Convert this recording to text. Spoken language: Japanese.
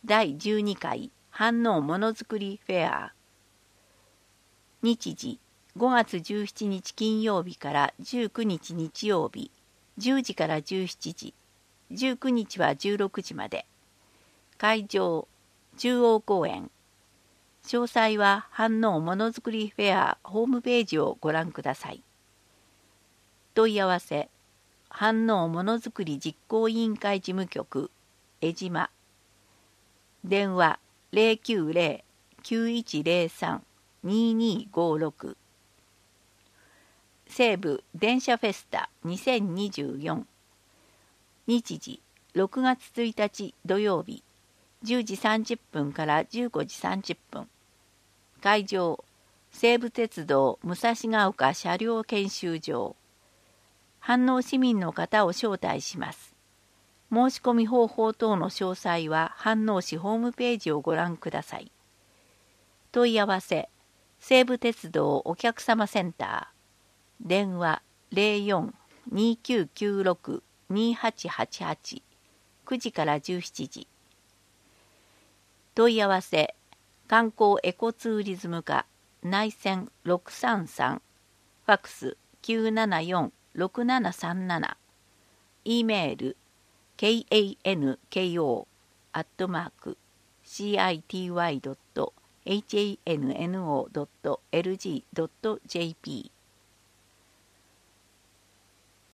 第12回飯能ものづくりフェア。日時5月17日金曜日から19日日曜日、10時から17時、19日は16時まで。会場中央公園。詳細は飯能ものづくりフェアホームページをご覧ください。問い合わせ飯能ものづくり実行委員会事務局江島。電話090-9103-2256。西武電車フェスタ2024。日時6月1日土曜日、10時30分から15時30分。会場西武鉄道武蔵ヶ丘車両研修場。飯能市民の方を招待します。申し込み方法等の詳細は飯能市ホームページをご覧ください。問い合わせ西武鉄道お客様センター。電話04-2996-2888。9時から17時。問い合わせ観光エコツーリズム課内線633。ファックス974-6737。E メールkanko@city.hanno.lg.jp